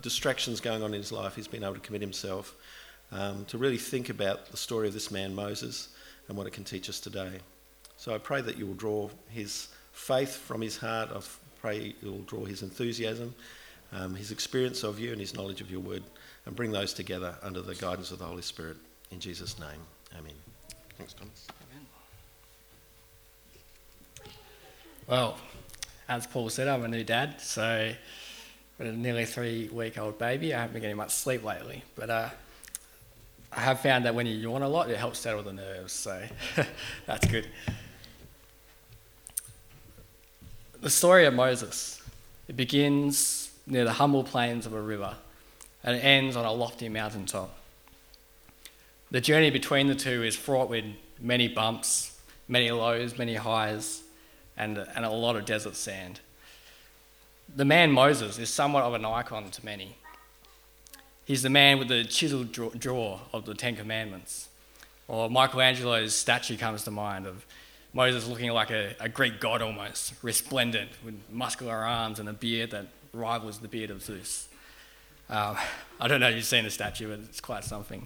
distractions going on in his life, he's been able to commit himself to really think about the story of this man, Moses, and what it can teach us today. So I pray that you will draw his faith from his heart. I pray you will draw his enthusiasm, his experience of you and his knowledge of your word, and bring those together under the guidance of the Holy Spirit. In Jesus' name, amen. Thanks, Thomas. Amen. Well, as Paul said, I'm a new dad, so with a nearly 3-week-old baby, I haven't been getting much sleep lately. But I have found that when you yawn a lot, it helps settle the nerves, so that's good. The story of Moses, it begins near the humble plains of a river, and it ends on a lofty mountaintop. The journey between the two is fraught with many bumps, many lows, many highs, and a lot of desert sand. The man Moses is somewhat of an icon to many. He's the man with the chiseled jaw of the Ten Commandments. Or Michelangelo's statue comes to mind of Moses looking like a Greek god almost, resplendent, with muscular arms and a beard that rivals the beard of Zeus. I don't know if you've seen the statue, but it's quite something.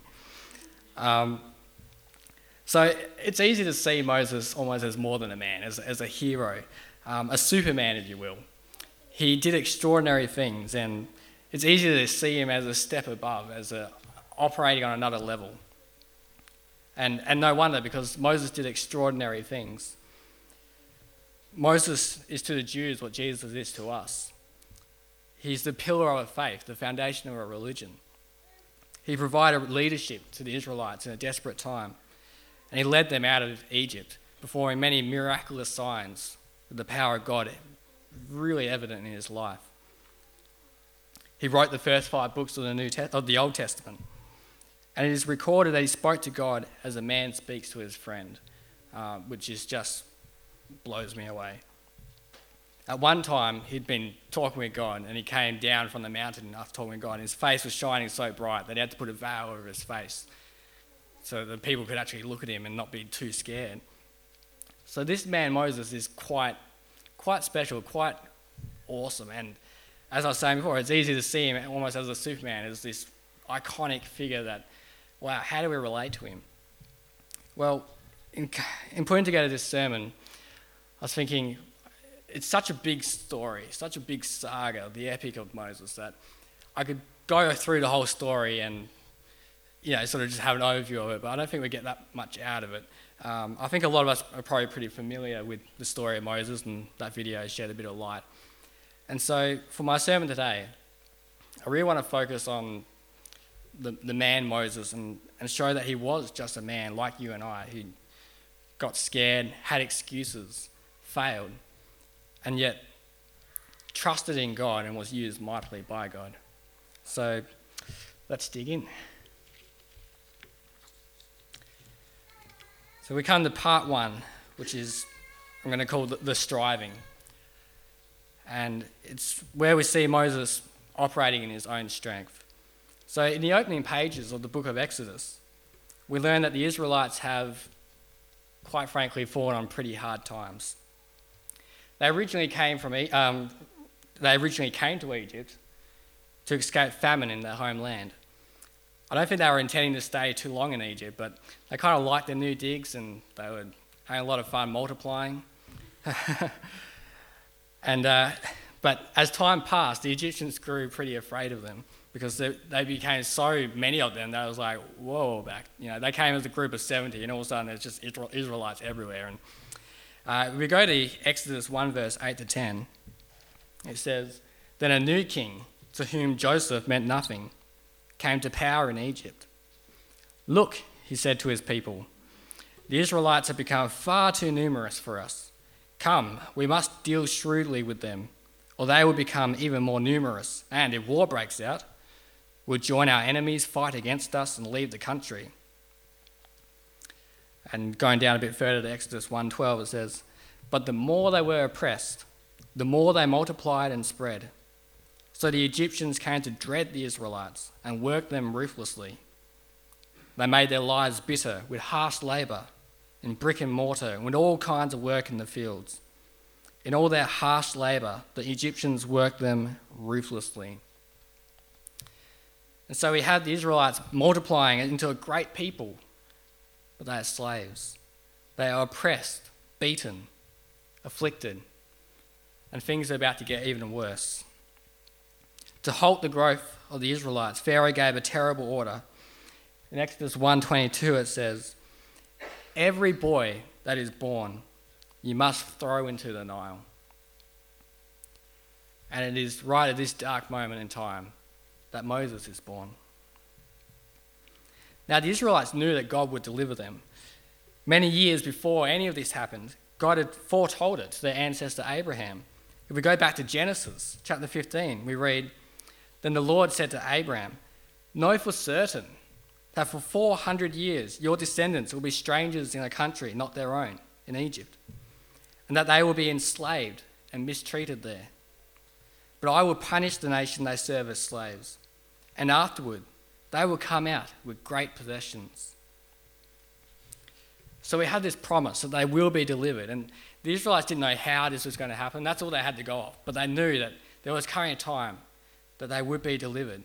So it's easy to see Moses almost as more than a man, as a hero, a Superman, if you will. He did extraordinary things, and it's easy to see him as a step above, operating on another level. And no wonder, because Moses did extraordinary things. Moses is to the Jews what Jesus is to us. He's the pillar of a faith, the foundation of a religion. He provided leadership to the Israelites in a desperate time, and he led them out of Egypt, performing many miraculous signs with the power of God really evident in his life. He wrote the first 5 books of the Old Testament, and it is recorded that he spoke to God as a man speaks to his friend, which is just blows me away. At one time, he'd been talking with God, and he came down from the mountain after talking with God, and his face was shining so bright that he had to put a veil over his face so that people could actually look at him and not be too scared. So this man, Moses, is quite special, quite awesome. And as I was saying before, it's easy to see him almost as a Superman, as this iconic figure that, wow, how do we relate to him? Well, in putting together this sermon, I was thinking, it's such a big story, such a big saga, the epic of Moses, that I could go through the whole story and, sort of just have an overview of it, but I don't think we get that much out of it. I think a lot of us are probably pretty familiar with the story of Moses, and that video shed a bit of light. And so for my sermon today, I really want to focus on the man Moses and show that he was just a man like you and I, who got scared, had excuses, failed, and yet trusted in God and was used mightily by God. So let's dig in. So we come to part 1, which is, I'm going to call the striving. And it's where we see Moses operating in his own strength. So in the opening pages of the book of Exodus, we learn that the Israelites have, quite frankly, fallen on pretty hard times. They originally came to Egypt to escape famine in their homeland. I don't think they were intending to stay too long in Egypt, but they kind of liked their new digs and they were having a lot of fun multiplying. But as time passed, the Egyptians grew pretty afraid of them because they became so many of them that it was like, whoa, they came as a group of 70 and all of a sudden there's just Israelites everywhere. And we go to Exodus 1 verse 8 to 10. It says, "Then a new king, to whom Joseph meant nothing, came to power in Egypt. 'Look,' he said to his people, 'the Israelites have become far too numerous for us. Come, we must deal shrewdly with them, or they will become even more numerous, and if war breaks out, we'll join our enemies, fight against us, and leave the country.'" And going down a bit further to Exodus 1:12, it says, "But the more they were oppressed, the more they multiplied and spread. So the Egyptians came to dread the Israelites and worked them ruthlessly. They made their lives bitter with harsh labour, in brick and mortar, and with all kinds of work in the fields. In all their harsh labour, the Egyptians worked them ruthlessly." And so we have the Israelites multiplying into a great people, but they are slaves. They are oppressed, beaten, afflicted, and things are about to get even worse. To halt the growth of the Israelites, Pharaoh gave a terrible order. In Exodus 1:22 it says, "Every boy that is born you must throw into the Nile." And it is right at this dark moment in time that Moses is born. Now the Israelites knew that God would deliver them. Many years before any of this happened, God had foretold it to their ancestor Abraham. If we go back to Genesis chapter 15, we read, "Then the Lord said to Abraham, 'Know for certain that for 400 years your descendants will be strangers in a country not their own, in Egypt, and that they will be enslaved and mistreated there. But I will punish the nation they serve as slaves, and afterward they will come out with great possessions.'" So we have this promise that they will be delivered, and the Israelites didn't know how this was going to happen. That's all they had to go off, but they knew that there was coming a time that they would be delivered.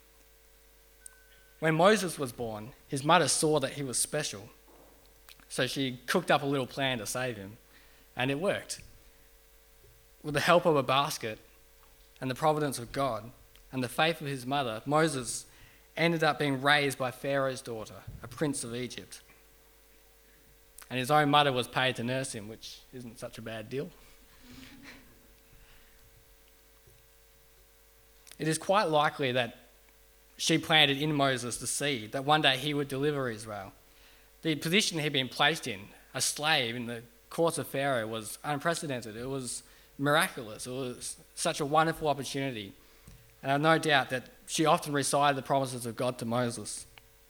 When Moses was born, his mother saw that he was special, so she cooked up a little plan to save him, and it worked. With the help of a basket and the providence of God and the faith of his mother, Moses ended up being raised by Pharaoh's daughter, a prince of Egypt. And his own mother was paid to nurse him, which isn't such a bad deal. It is quite likely that she planted in Moses the seed that one day he would deliver Israel. The position he'd been placed in, a slave in the courts of Pharaoh, was unprecedented. It was miraculous. It was such a wonderful opportunity. And I have no doubt that she often recited the promises of God to Moses.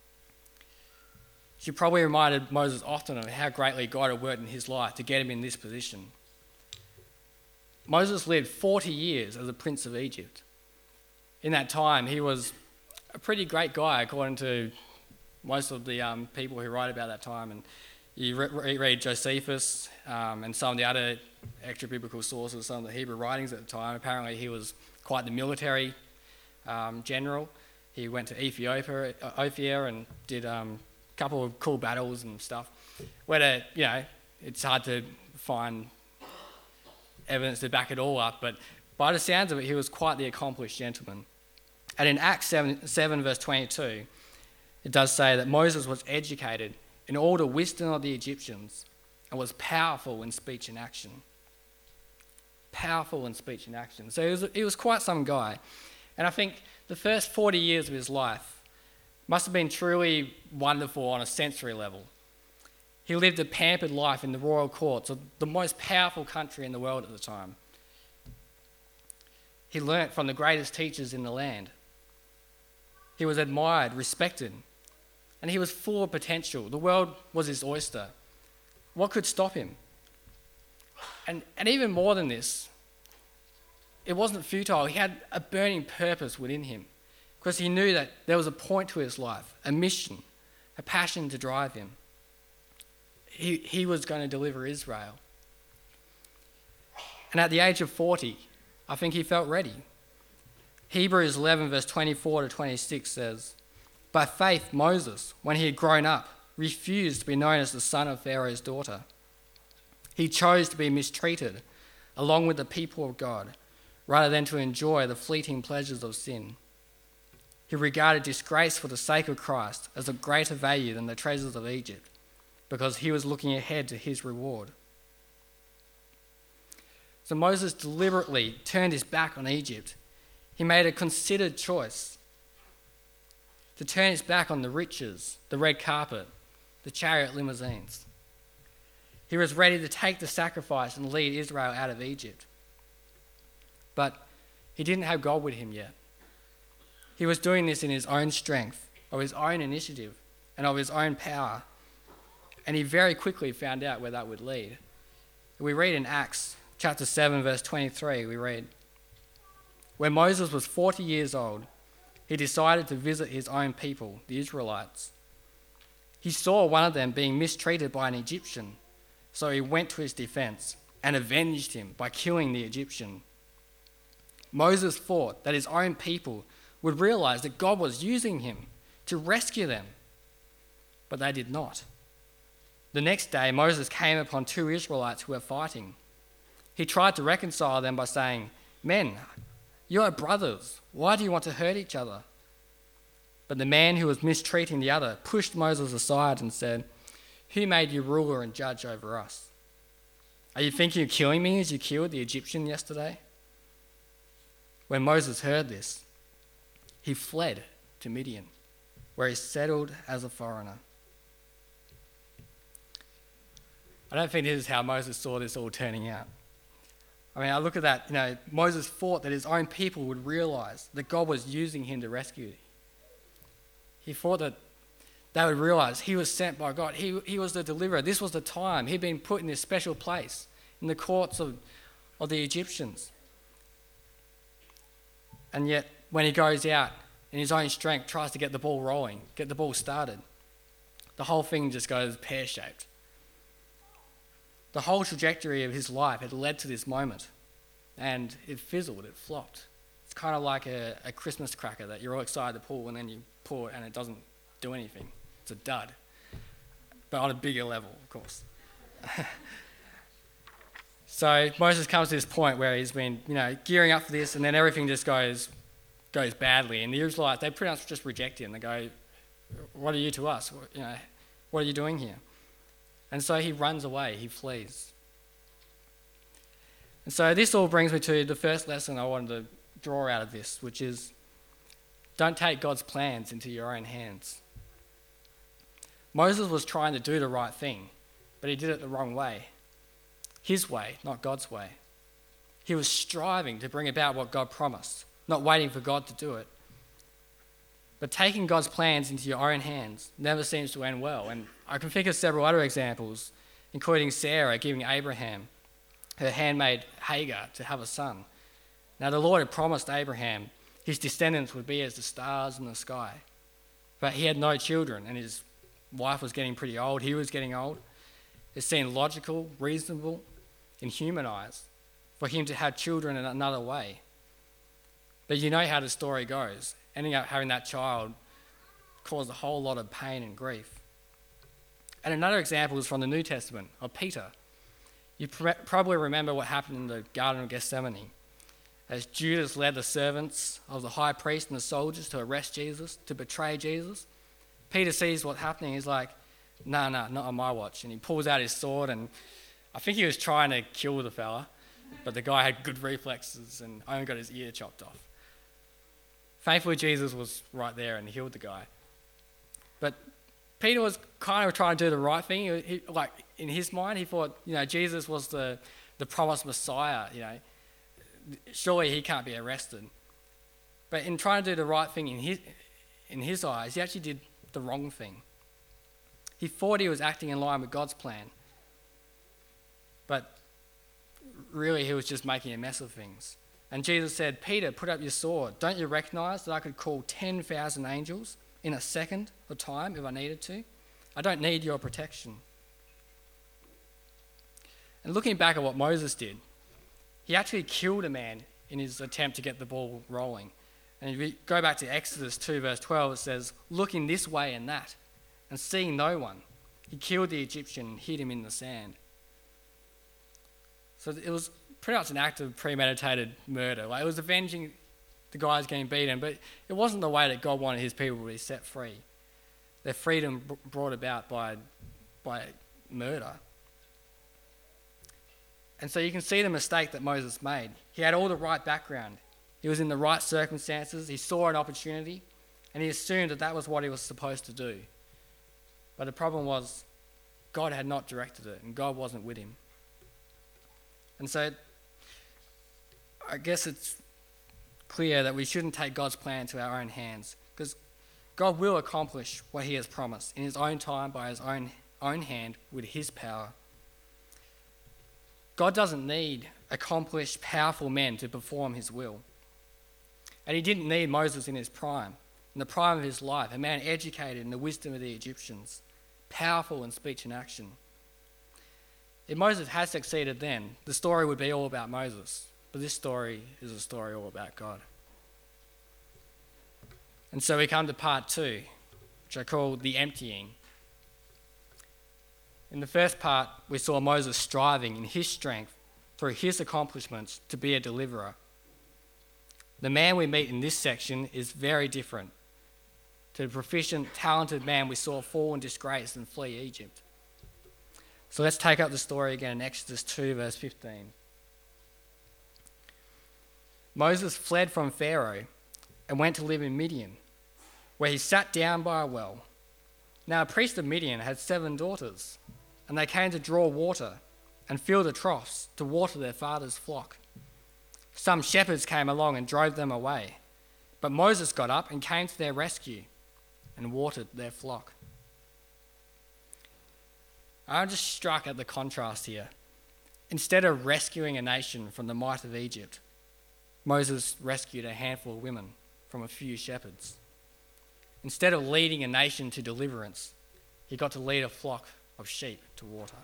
She probably reminded Moses often of how greatly God had worked in his life to get him in this position. Moses lived 40 years as a prince of Egypt. In that time, he was a pretty great guy, according to most of the people who write about that time. And you read Josephus and some of the other extra-biblical sources, some of the Hebrew writings at the time. Apparently, he was quite the military general. He went to Ethiopia and did couple of cool battles and stuff. Whether, it's hard to find evidence to back it all up, but by the sounds of it, he was quite the accomplished gentleman. And in Acts 7 verse 22, it does say that Moses was educated in all the wisdom of the Egyptians and was powerful in speech and action. Powerful in speech and action. So he was quite some guy. And I think the first 40 years of his life must have been truly wonderful on a sensory level. He lived a pampered life in the royal courts of the most powerful country in the world at the time. He learnt from the greatest teachers in the land. He was admired, respected, and he was full of potential. The world was his oyster. What could stop him? And even more than this, it wasn't futile. He had a burning purpose within him, because he knew that there was a point to his life, a mission, a passion to drive him. He was going to deliver Israel. And at the age of 40, I think he felt ready. Hebrews 11 verse 24 to 26 says, "By faith Moses, when he had grown up, refused to be known as the son of Pharaoh's daughter. He chose to be mistreated along with the people of God, rather than to enjoy the fleeting pleasures of sin. He regarded disgrace for the sake of Christ as of greater value than the treasures of Egypt, because he was looking ahead to his reward." So Moses deliberately turned his back on Egypt. He made a considered choice to turn his back on the riches, the red carpet, the chariot limousines. He was ready to take the sacrifice and lead Israel out of Egypt. But he didn't have God with him yet. He was doing this in his own strength, of his own initiative, and of his own power. And he very quickly found out where that would lead. We read in Acts chapter 7, verse 23, we read, "When Moses was 40 years old, he decided to visit his own people, the Israelites. He saw one of them being mistreated by an Egyptian, so he went to his defense and avenged him by killing the Egyptian. Moses thought that his own people would realize that God was using him to rescue them. But they did not. The next day, Moses came upon 2 Israelites who were fighting. He tried to reconcile them by saying, "Men, you are brothers. Why do you want to hurt each other?" But the man who was mistreating the other pushed Moses aside and said, "Who made you ruler and judge over us? Are you thinking of killing me as you killed the Egyptian yesterday?" When Moses heard this, he fled to Midian, where he settled as a foreigner. I don't think this is how Moses saw this all turning out. I mean, I look at that, Moses thought that his own people would realize that God was using him to rescue them. He thought that they would realize he was sent by God. He was the deliverer. This was the time. He'd been put in this special place in the courts of the Egyptians. And yet, when he goes out in his own strength, tries to get the ball rolling, get the ball started, the whole thing just goes pear-shaped. The whole trajectory of his life had led to this moment, and it fizzled, it flopped. It's kind of like a Christmas cracker that you're all excited to pull, and then you pull it and it doesn't do anything. It's a dud, but on a bigger level, of course. So Moses comes to this point where he's been, gearing up for this, and then everything just goes badly. And the Israelites, they pretty much just reject him. They go, "What are you to us? What are you doing here?" And so he runs away, he flees. And so this all brings me to the first lesson I wanted to draw out of this, which is don't take God's plans into your own hands. Moses was trying to do the right thing, but he did it the wrong way. His way, not God's way. He was striving to bring about what God promised, not waiting for God to do it. But taking God's plans into your own hands never seems to end well. And I can think of several other examples, including Sarah giving Abraham her handmaid Hagar to have a son. Now the Lord had promised Abraham his descendants would be as the stars in the sky. But he had no children, and his wife was getting pretty old. He was getting old. It seemed logical, reasonable, in human eyes for him to have children in another way. But you know how the story goes. Ending up having that child caused a whole lot of pain and grief. And another example is from the New Testament of Peter. You probably remember what happened in the Garden of Gethsemane. As Judas led the servants of the high priest and the soldiers to arrest Jesus, to betray Jesus, Peter sees what's happening. He's like, no, not on my watch. And he pulls out his sword, and I think he was trying to kill the fella, but the guy had good reflexes and only got his ear chopped off. Thankfully, Jesus was right there and healed the guy. But Peter was kind of trying to do the right thing. In his mind, he thought, Jesus was the promised Messiah. Surely he can't be arrested. But in trying to do the right thing in his eyes, he actually did the wrong thing. He thought he was acting in line with God's plan. But really, he was just making a mess of things. And Jesus said, "Peter, put up your sword. Don't you recognize that I could call 10,000 angels in a second of time if I needed to? I don't need your protection." And looking back at what Moses did, he actually killed a man in his attempt to get the ball rolling. And if you go back to Exodus 2 verse 12, it says, "Looking this way and that, and seeing no one, he killed the Egyptian and hid him in the sand." So it was pretty much an act of premeditated murder. It was avenging the guys getting beaten, but it wasn't the way that God wanted his people to be set free. Their freedom brought about by murder. And so you can see the mistake that Moses made. He had all the right background. He was in the right circumstances. He saw an opportunity, and he assumed that was what he was supposed to do. But the problem was God had not directed it, and God wasn't with him. And so I guess it's clear that we shouldn't take God's plan to our own hands, because God will accomplish what he has promised in his own time, by his own hand, with his power. God doesn't need accomplished, powerful men to perform his will. And he didn't need Moses in his prime, in the prime of his life, a man educated in the wisdom of the Egyptians, powerful in speech and action. If Moses had succeeded then, the story would be all about Moses. But this story is a story all about God. And so we come to part 2, which I call the emptying. In the first part, we saw Moses striving in his strength through his accomplishments to be a deliverer. The man we meet in this section is very different to the proficient, talented man we saw fall in disgrace and flee Egypt. So let's take up the story again in Exodus 2, verse 15. Moses fled from Pharaoh and went to live in Midian, where he sat down by a well. Now a priest of Midian had 7 daughters, and they came to draw water and fill the troughs to water their father's flock. Some shepherds came along and drove them away, but Moses got up and came to their rescue and watered their flock. I'm just struck at the contrast here. Instead of rescuing a nation from the might of Egypt, Moses rescued a handful of women from a few shepherds. Instead of leading a nation to deliverance, he got to lead a flock of sheep to water.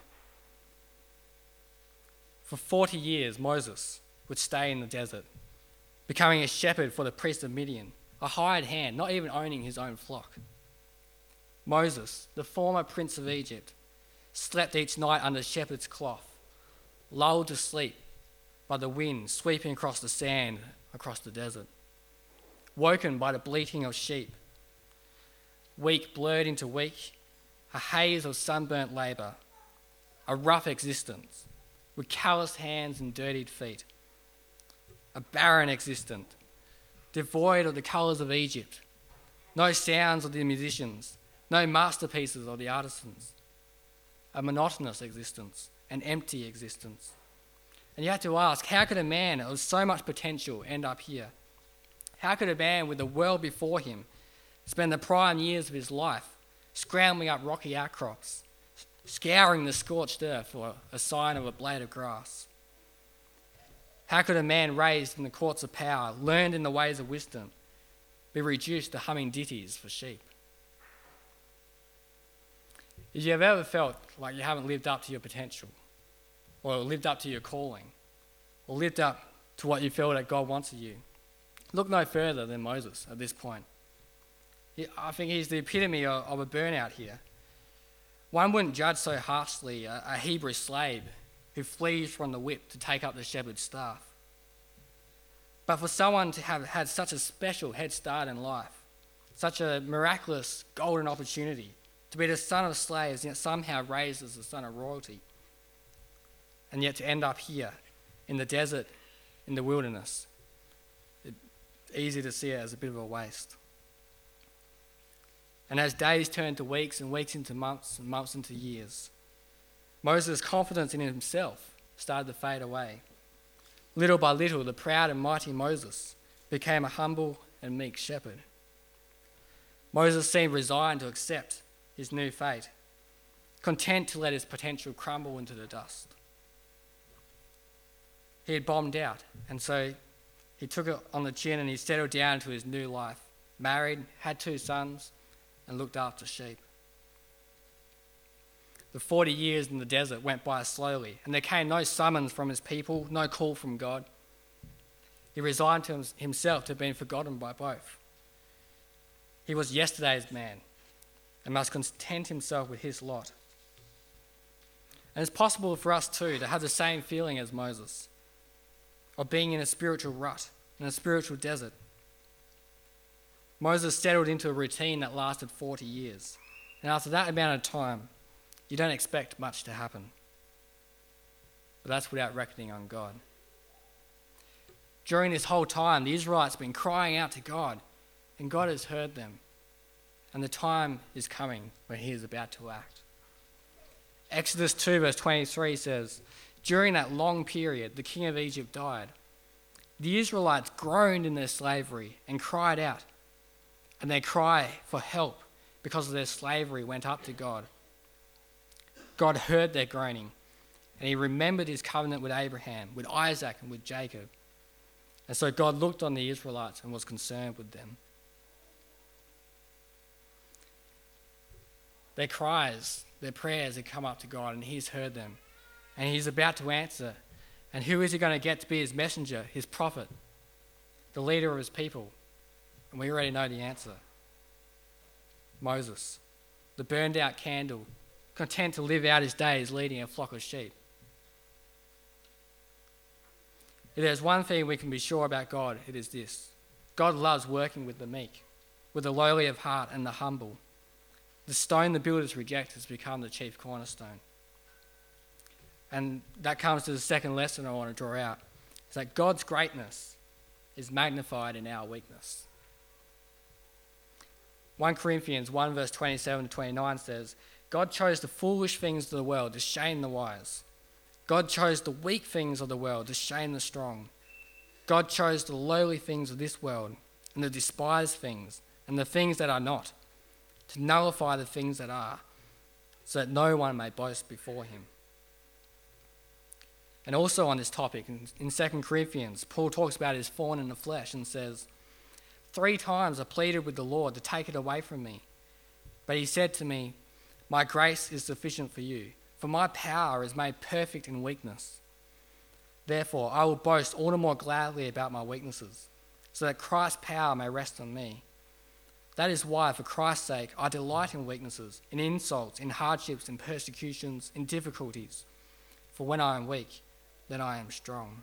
For 40 years, Moses would stay in the desert, becoming a shepherd for the priest of Midian, a hired hand, not even owning his own flock. Moses, the former prince of Egypt, slept each night under shepherd's cloth, lulled to sleep by the wind sweeping across the sand across the desert, woken by the bleating of sheep. Week blurred into week, a haze of sunburnt labour, a rough existence with calloused hands and dirtied feet, a barren existence, devoid of the colours of Egypt, no sounds of the musicians, no masterpieces of the artisans, a monotonous existence, an empty existence. And you have to ask, how could a man of so much potential end up here? How could a man with the world before him spend the prime years of his life scrambling up rocky outcrops, scouring the scorched earth for a sign of a blade of grass? How could a man raised in the courts of power, learned in the ways of wisdom, be reduced to humming ditties for sheep? If you have ever felt like you haven't lived up to your potential, or lived up to your calling, or lived up to what you feel that God wants of you, look no further than Moses at this point. I think he's the epitome of a burnout here. One wouldn't judge so harshly a Hebrew slave who flees from the whip to take up the shepherd's staff. But for someone to have had such a special head start in life, such a miraculous golden opportunity to be the son of slaves, yet somehow raised as the son of royalty, and yet to end up here in the desert, in the wilderness, it's easy to see it as a bit of a waste. And as days turned to weeks and weeks into months and months into years, Moses' confidence in himself started to fade away. Little by little, the proud and mighty Moses became a humble and meek shepherd. Moses seemed resigned to accept his new fate, content to let his potential crumble into the dust. He had bombed out, and so he took it on the chin and he settled down into his new life, married, had 2 sons, and looked after sheep. The 40 years in the desert went by slowly, and there came no summons from his people, no call from God. He resigned to himself to being forgotten by both. He was yesterday's man and must content himself with his lot. And it's possible for us too to have the same feeling as Moses, of being in a spiritual rut, in a spiritual desert. Moses settled into a routine that lasted 40 years. And after that amount of time, you don't expect much to happen. But that's without reckoning on God. During this whole time, the Israelites have been crying out to God, and God has heard them. And the time is coming when he is about to act. Exodus 2 verse 23 says, during that long period, the king of Egypt died. The Israelites groaned in their slavery and cried out. And their cry for help because of their slavery went up to God. God heard their groaning, and he remembered his covenant with Abraham, with Isaac, and with Jacob. And so God looked on the Israelites and was concerned with them. Their cries, their prayers had come up to God, and he's heard them. And he's about to answer. And who is he going to get to be his messenger, his prophet, the leader of his people? And we already know the answer. Moses, the burned out candle, content to live out his days leading a flock of sheep. If there's one thing we can be sure about God, it is this. God loves working with the meek, with the lowly of heart and the humble. The stone the builders reject has become the chief cornerstone. And that comes to the second lesson I want to draw out. It's that God's greatness is magnified in our weakness. 1 Corinthians 1 verse 27 to 29 says, God chose the foolish things of the world to shame the wise. God chose the weak things of the world to shame the strong. God chose the lowly things of this world and the despised things and the things that are not, to nullify the things that are, so that no one may boast before him. And also on this topic, in 2 Corinthians, Paul talks about his thorn in the flesh and says, 3 times I pleaded with the Lord to take it away from me. But he said to me, my grace is sufficient for you, for my power is made perfect in weakness. Therefore, I will boast all the more gladly about my weaknesses, so that Christ's power may rest on me. That is why, for Christ's sake, I delight in weaknesses, in insults, in hardships, in persecutions, in difficulties. For when I am weak, then I am strong.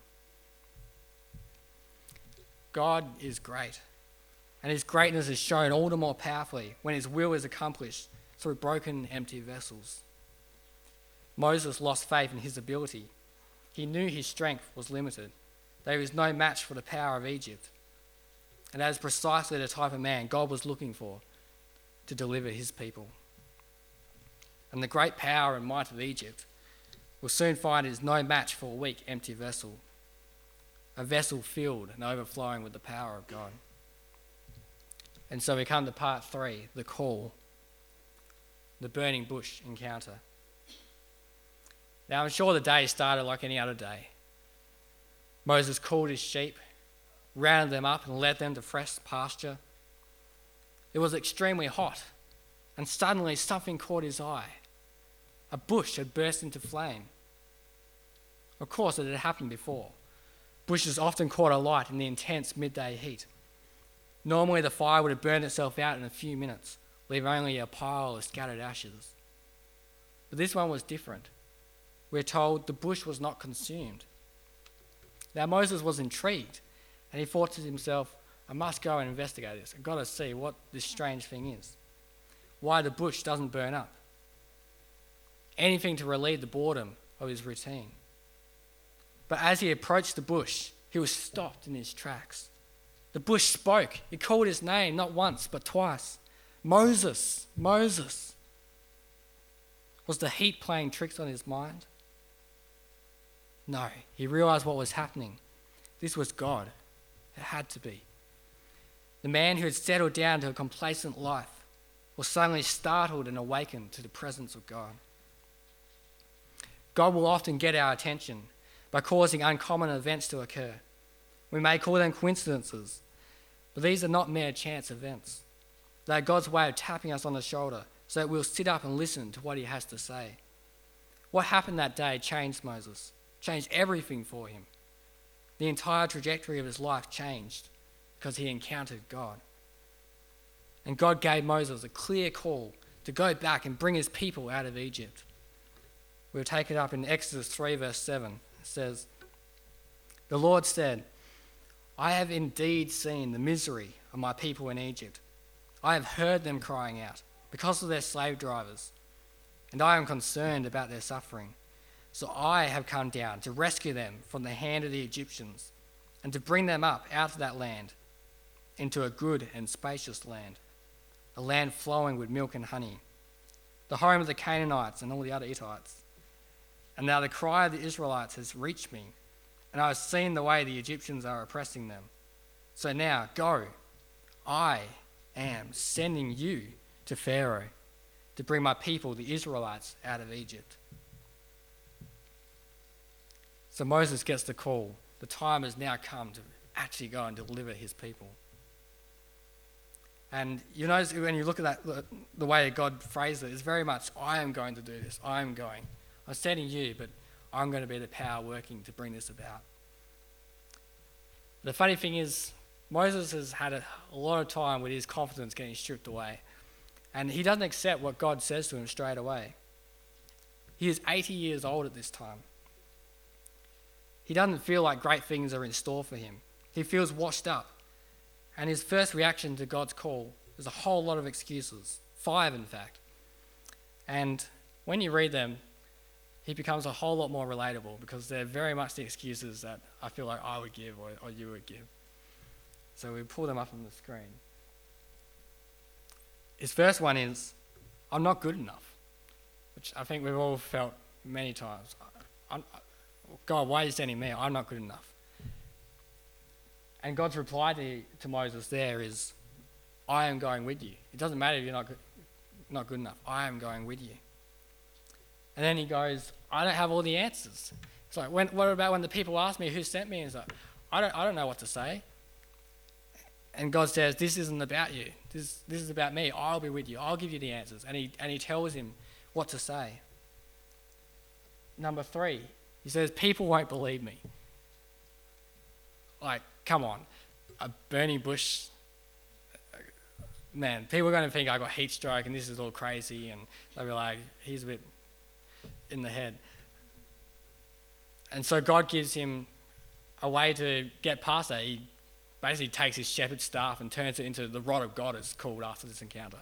God is great, and his greatness is shown all the more powerfully when his will is accomplished through broken, empty vessels. Moses lost faith in his ability. He knew his strength was limited, that he was no match for the power of Egypt. And that is precisely the type of man God was looking for to deliver his people. And the great power and might of Egypt will soon find it is no match for a weak, empty vessel, a vessel filled and overflowing with the power of God. And so we come to part 3, the call, the burning bush encounter. Now I'm sure the day started like any other day. Moses called his sheep, rounded them up and led them to fresh pasture. It was extremely hot, and suddenly something caught his eye. A bush had burst into flame. Of course, it had happened before. Bushes often caught alight in the intense midday heat. Normally, the fire would have burned itself out in a few minutes, leaving only a pile of scattered ashes. But this one was different. We're told the bush was not consumed. Now, Moses was intrigued, and he thought to himself, I must go and investigate this. I've got to see what this strange thing is. Why the bush doesn't burn up. Anything to relieve the boredom of his routine. But as he approached the bush, he was stopped in his tracks. The bush spoke. It called his name not once, but twice. Moses, Moses. Was the heat playing tricks on his mind? No, he realized what was happening. This was God. It had to be. The man who had settled down to a complacent life was suddenly startled and awakened to the presence of God. God will often get our attention by causing uncommon events to occur. We may call them coincidences, but these are not mere chance events. They are God's way of tapping us on the shoulder so that we'll sit up and listen to what he has to say. What happened that day changed Moses, changed everything for him. The entire trajectory of his life changed because he encountered God. And God gave Moses a clear call to go back and bring his people out of Egypt. We'll take it up in Exodus 3 verse 7. It says, the Lord said, I have indeed seen the misery of my people in Egypt. I have heard them crying out because of their slave drivers, and I am concerned about their suffering. So I have come down to rescue them from the hand of the Egyptians and to bring them up out of that land into a good and spacious land, a land flowing with milk and honey, the home of the Canaanites and all the other Hittites. And now the cry of the Israelites has reached me, and I have seen the way the Egyptians are oppressing them. So now go, I am sending you to Pharaoh to bring my people, the Israelites, out of Egypt. So Moses gets the call. The time has now come to actually go and deliver his people. And you notice when you look at that, the way God phrased it, it's very much, I am going to do this. I am going. I'm sending you, but I'm going to be the power working to bring this about. The funny thing is, Moses has had a lot of time with his confidence getting stripped away. And he doesn't accept what God says to him straight away. He is 80 years old at this time. He doesn't feel like great things are in store for him. He feels washed up. And his first reaction to God's call is a whole lot of excuses. 5, in fact. And when you read them, he becomes a whole lot more relatable because they're very much the excuses that I feel like I would give or you would give. So we pull them up on the screen. His first one is, I'm not good enough, which I think we've all felt many times. God, why are you sending me? I'm not good enough. And God's reply to Moses there is, I am going with you. It doesn't matter if you're not good enough. I am going with you. And then he goes, I don't have all the answers. It's like, what about when the people ask me who sent me? And it's like, I don't know what to say. And God says, this isn't about you. This is about me. I'll be with you. I'll give you the answers. And he tells him what to say. Number 3, he says, people won't believe me. Like, come on. A burning bush. Man, people are going to think I got heat stroke and this is all crazy. And they'll be like, he's a bit in the head. And so God gives him a way to get past that. He basically takes his shepherd's staff and turns it into the rod of God, it's called after this encounter,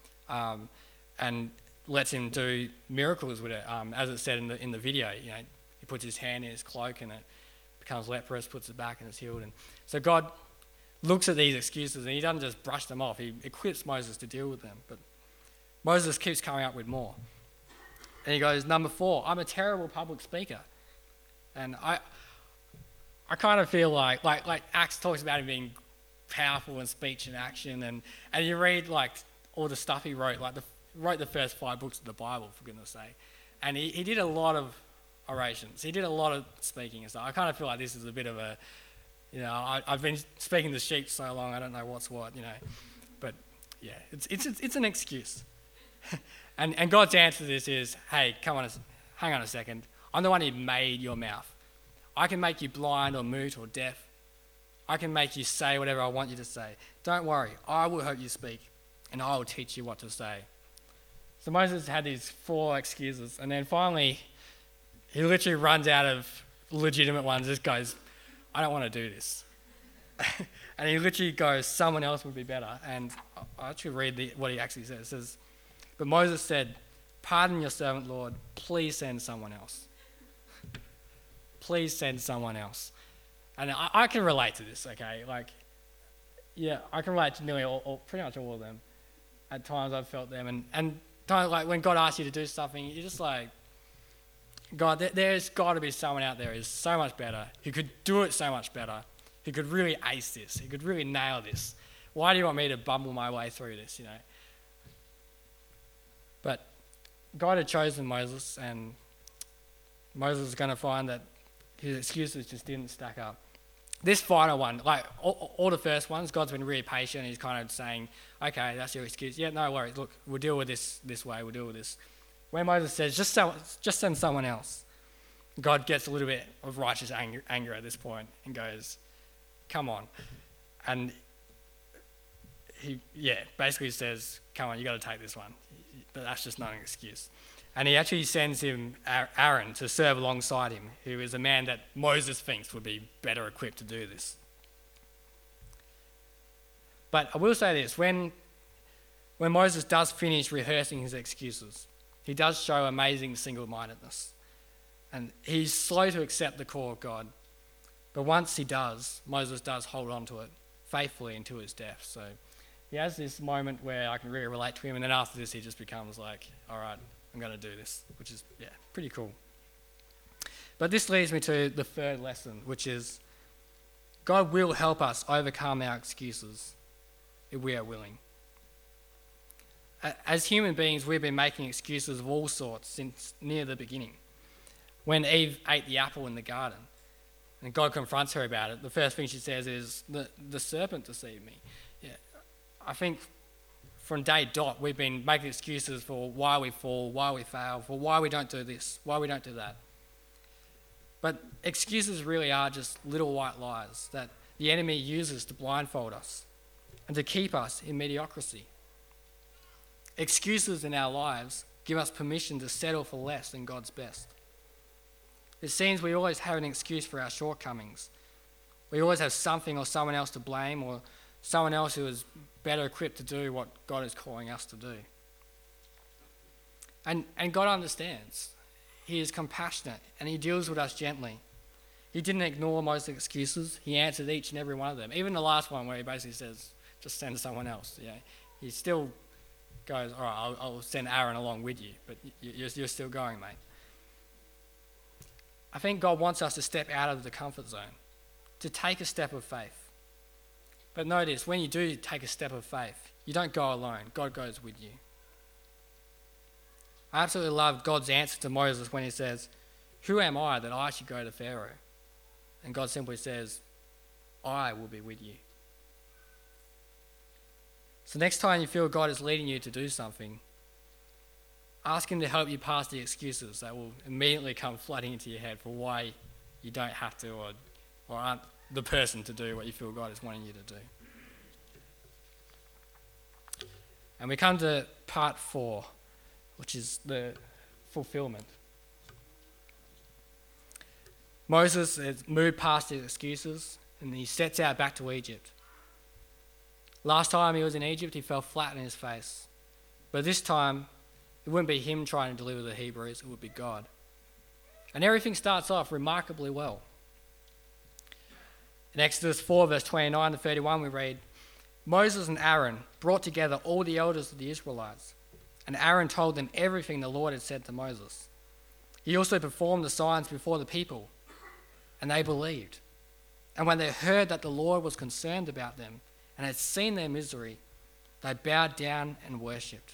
and lets him do miracles with it. As it said in the video, he puts his hand in his cloak and it becomes leprous, puts it back and it's healed. And so God looks at these excuses and he doesn't just brush them off. He equips Moses to deal with them. But Moses keeps coming up with more. And he goes, number 4, I'm a terrible public speaker. And I kind of feel like Acts talks about him being powerful in speech and action, and you read like all the stuff he wrote, wrote the first 5 books of the Bible, for goodness sake. And he did a lot of orations. He did a lot of speaking and stuff. I kind of feel like this is a bit of a, I've been speaking to sheep so long, I don't know what's what, But yeah, it's an excuse. And God's answer to this is, hey, hang on a second. I'm the one who made your mouth. I can make you blind or mute or deaf. I can make you say whatever I want you to say. Don't worry, I will help you speak, and I will teach you what to say. So Moses had these 4 excuses, and then finally, he literally runs out of legitimate ones. This goes, I don't want to do this. And he literally goes, someone else would be better. And I'll actually read what he actually says. It says, but Moses said, pardon your servant, Lord, please send someone else. Please send someone else. And I can relate to this, okay? I can relate to nearly pretty much all of them. At times I've felt them. And times like when God asks you to do something, you're just like, God, there's got to be someone out there who's so much better, who could do it so much better, who could really ace this, who could really nail this. Why do you want me to bumble my way through this, But God had chosen Moses, and Moses was going to find that his excuses just didn't stack up. This final one, like all the first ones, God's been really patient. He's kind of saying, okay, that's your excuse. Yeah, no worries. Look, we'll deal with this way. We'll deal with this. When Moses says, just send someone else, God gets a little bit of righteous anger at this point and goes, come on. And he basically says, come on, you got to take this one. But that's just not an excuse. And he actually sends him Aaron to serve alongside him, who is a man that Moses thinks would be better equipped to do this. But I will say this, when Moses does finish rehearsing his excuses, he does show amazing single-mindedness. And he's slow to accept the call of God. But once he does, Moses does hold on to it faithfully until his death. So he has this moment where I can really relate to him, and then after this he just becomes like, all right, I'm going to do this, which is, pretty cool. But this leads me to the 3rd lesson, which is God will help us overcome our excuses if we are willing. As human beings, we've been making excuses of all sorts since near the beginning. When Eve ate the apple in the garden, and God confronts her about it, the first thing she says is, the serpent deceived me. I think from day dot, we've been making excuses for why we fall, why we fail, for why we don't do this, why we don't do that. But excuses really are just little white lies that the enemy uses to blindfold us and to keep us in mediocrity. Excuses in our lives give us permission to settle for less than God's best. It seems we always have an excuse for our shortcomings. We always have something or someone else to blame, or someone else who is better equipped to do what God is calling us to do. And God understands. He is compassionate and he deals with us gently. He didn't ignore most excuses. He answered each and every one of them. Even the last one where he basically says, just send someone else. Yeah, he still goes, all right, I'll send Aaron along with you, but you're still going, mate. I think God wants us to step out of the comfort zone, to take a step of faith. But notice, when you do take a step of faith, you don't go alone. God goes with you. I absolutely love God's answer to Moses when he says, who am I that I should go to Pharaoh? And God simply says, I will be with you. So next time you feel God is leading you to do something, ask him to help you pass the excuses that will immediately come flooding into your head for why you don't have to or aren't the person to do what you feel God is wanting you to do. And we come to part 4, which is the fulfillment. Moses has moved past his excuses and he sets out back to Egypt. Last time he was in Egypt, he fell flat on his face. But this time, it wouldn't be him trying to deliver the Hebrews, it would be God. And everything starts off remarkably well. In Exodus 4, verse 29 to 31, we read, Moses and Aaron brought together all the elders of the Israelites, and Aaron told them everything the Lord had said to Moses. He also performed the signs before the people, and they believed. And when they heard that the Lord was concerned about them and had seen their misery, they bowed down and worshipped.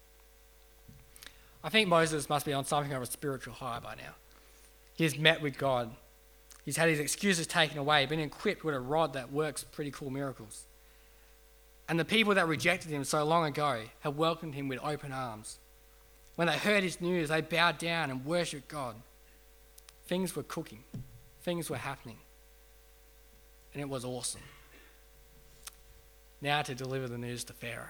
I think Moses must be on something of a spiritual high by now. He has met with God. He's had his excuses taken away, been equipped with a rod that works pretty cool miracles. And the people that rejected him so long ago have welcomed him with open arms. When they heard his news, they bowed down and worshipped God. Things were cooking. Things were happening. And it was awesome. Now to deliver the news to Pharaoh.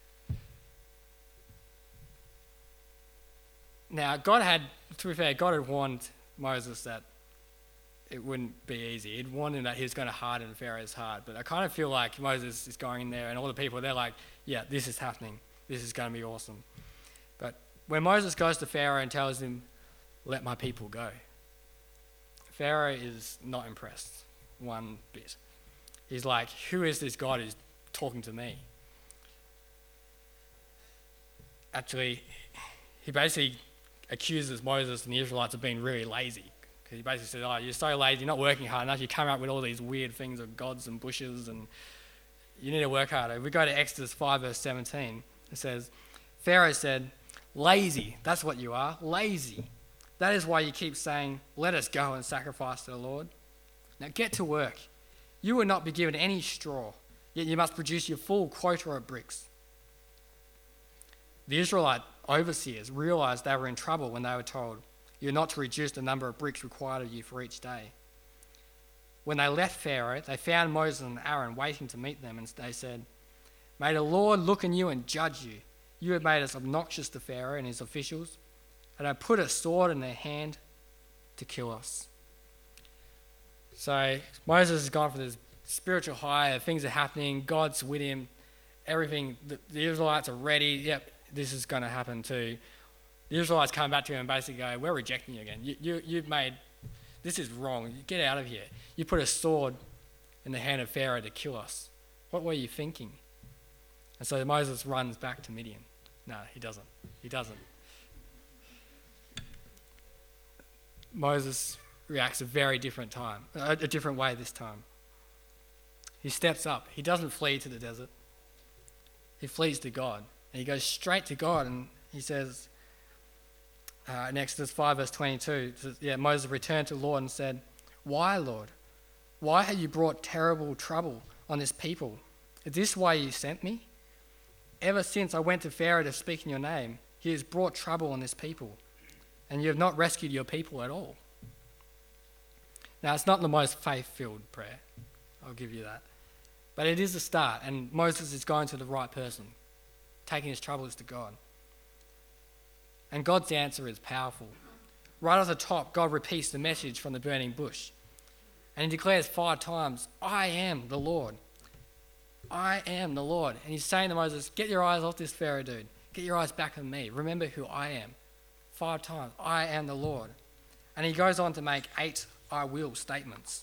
Now, God had warned Moses that it wouldn't be easy. He'd warned him that he was going to harden Pharaoh's heart. But I kind of feel like Moses is going in there and all the people, they're like, yeah, this is happening. This is going to be awesome. But when Moses goes to Pharaoh and tells him, let my people go, Pharaoh is not impressed one bit. He's like, who is this God who's talking to me? Actually, he basically accuses Moses and the Israelites of being really lazy. Because he basically said, oh, you're so lazy, you're not working hard enough, you come up with all these weird things of gods and bushes, and you need to work harder. We go to Exodus 5, verse 17. It says, Pharaoh said, lazy, that's what you are, lazy. That is why you keep saying, let us go and sacrifice to the Lord. Now get to work. You will not be given any straw, yet you must produce your full quota of bricks. The Israelite overseers realized they were in trouble when they were told, you're not to reduce the number of bricks required of you for each day. When they left Pharaoh, they found Moses and Aaron waiting to meet them, and they said, may the Lord look on you and judge you. You have made us obnoxious to Pharaoh and his officials, and have put a sword in their hand to kill us. So Moses has gone for this spiritual high, things are happening, God's with him, everything, the Israelites are ready, yep, this is going to happen too. The Israelites come back to him and basically go, we're rejecting you again. You've made, this is wrong. Get out of here. You put a sword in the hand of Pharaoh to kill us. What were you thinking? And so Moses runs back to Midian. No, he doesn't. He doesn't. Moses reacts a very different time, a different way this time. He steps up. He doesn't flee to the desert. He flees to God. And he goes straight to God and he says, in Exodus 5, verse 22, Moses returned to the Lord and said, why, Lord? Why have you brought terrible trouble on this people? Is this why you sent me? Ever since I went to Pharaoh to speak in your name, he has brought trouble on this people, and you have not rescued your people at all. Now, it's not the most faith-filled prayer. I'll give you that. But it is a start, and Moses is going to the right person, taking his troubles to God. And God's answer is powerful. Right at the top, God repeats the message from the burning bush. And he declares 5 times, I am the Lord. I am the Lord. And he's saying to Moses, get your eyes off this Pharaoh dude. Get your eyes back on me. Remember who I am. 5 times, I am the Lord. And he goes on to make 8 I will statements.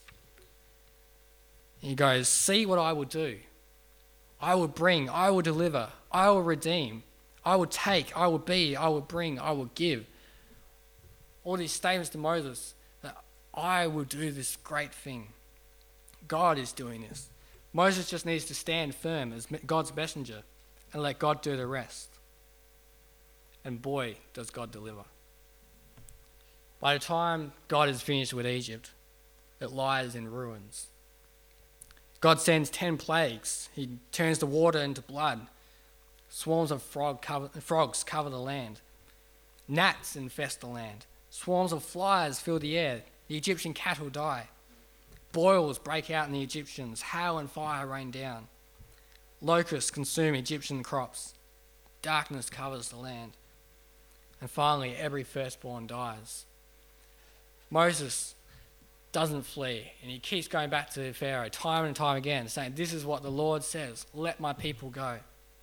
He goes, see what I will do. I will bring, I will deliver, I will redeem, I will take, I will be, I will bring, I will give. All these statements to Moses that I will do this great thing. God is doing this. Moses just needs to stand firm as God's messenger and let God do the rest. And boy, does God deliver. By the time God is finished with Egypt, it lies in ruins. God sends 10 plagues. He turns the water into blood. Swarms of frogs cover the land. Gnats infest the land. Swarms of flies fill the air. The Egyptian cattle die. Boils break out in the Egyptians. Hail and fire rain down. Locusts consume Egyptian crops. Darkness covers the land. And finally, every firstborn dies. Moses doesn't flee, and he keeps going back to Pharaoh time and time again, saying, this is what the Lord says, let my people go.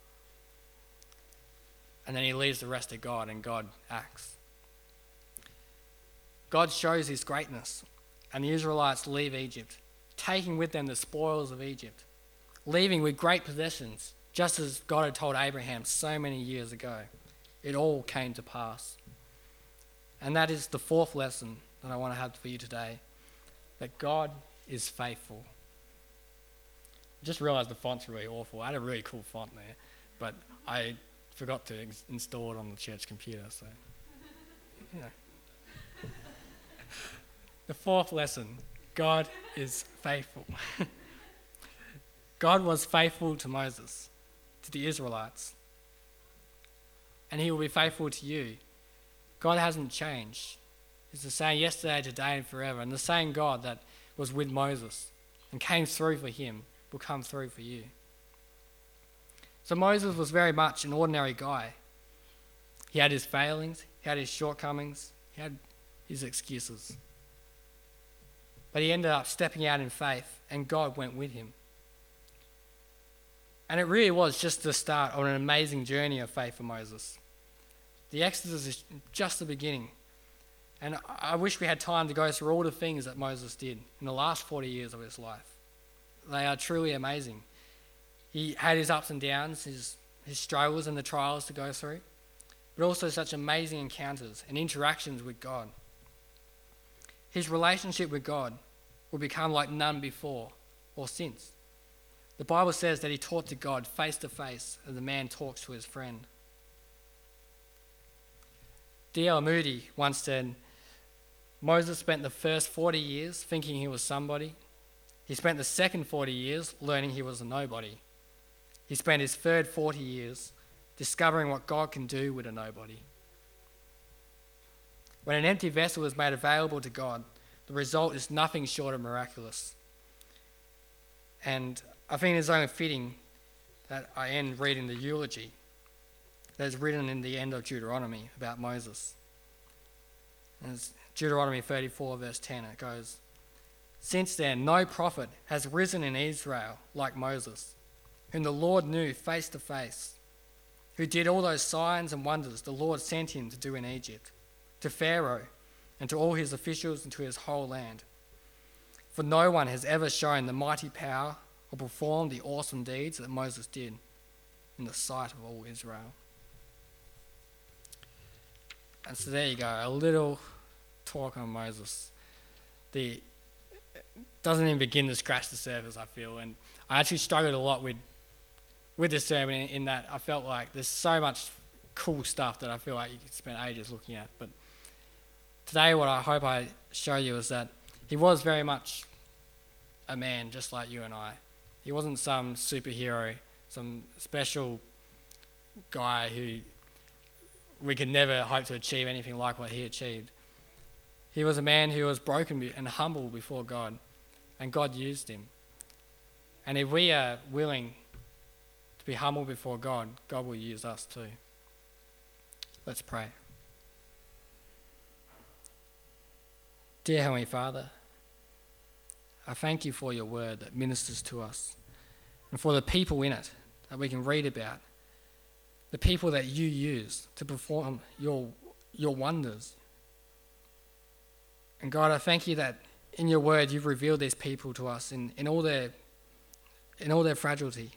And then he leaves the rest to God, and God acts. God shows his greatness, and the Israelites leave Egypt, taking with them the spoils of Egypt, leaving with great possessions, just as God had told Abraham so many years ago. It all came to pass. And that is the 4th lesson that I want to have for you today, that God is faithful. I just realised the font's really awful. I had a really cool font there, but I forgot to install it on the church computer, so, you know. The 4th lesson, God is faithful. God was faithful to Moses, to the Israelites, and he will be faithful to you. God hasn't changed. He's the same yesterday, today, and forever. And the same God that was with Moses and came through for him will come through for you. So Moses was very much an ordinary guy. He had his failings, he had his shortcomings, he had his excuses. But he ended up stepping out in faith, and God went with him. And it really was just the start of an amazing journey of faith for Moses. The Exodus is just the beginning. And I wish we had time to go through all the things that Moses did in the last 40 years of his life. They are truly amazing. He had his ups and downs, his struggles and the trials to go through, but also such amazing encounters and interactions with God. His relationship with God will become like none before or since. The Bible says that he talked to God face to face as a man talks to his friend. D.L. Moody once said, Moses spent the first 40 years thinking he was somebody. He spent the second 40 years learning he was a nobody. He spent his third 40 years discovering what God can do with a nobody. When an empty vessel is made available to God, the result is nothing short of miraculous. And I think it's only fitting that I end reading the eulogy that is written in the end of Deuteronomy about Moses. And it's Deuteronomy 34 verse 10. It goes, since then no prophet has risen in Israel like Moses, whom the Lord knew face to face, who did all those signs and wonders the Lord sent him to do in Egypt, to Pharaoh and to all his officials and to his whole land. For no one has ever shown the mighty power or performed the awesome deeds that Moses did in the sight of all Israel. And so there you go, a little talk on Moses. It doesn't even begin to scratch the surface, I feel. And I actually struggled a lot with this sermon in that I felt like there's so much cool stuff that I feel like you could spend ages looking at. But today what I hope I show you is that he was very much a man just like you and I. He wasn't some superhero, some special guy who we could never hope to achieve anything like what he achieved. He was a man who was broken and humble before God, and God used him. And if we are willing to be humble before God, God will use us too. Let's pray. Dear Heavenly Father, I thank you for your word that ministers to us and for the people in it that we can read about, the people that you use to perform your wonders. And God, I thank you that in your word you've revealed these people to us in all their fragility.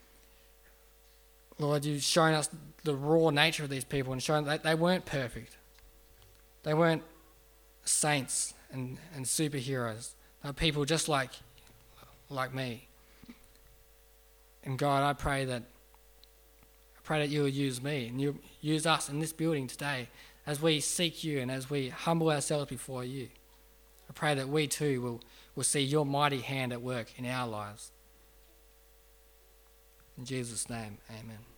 Lord, you've shown us the raw nature of these people and shown that they weren't perfect. They weren't saints and superheroes. They were people just like me. And God, I pray that you will use me and you use us in this building today as we seek you and as we humble ourselves before you. I pray that we too will see your mighty hand at work in our lives. In Jesus' name, amen.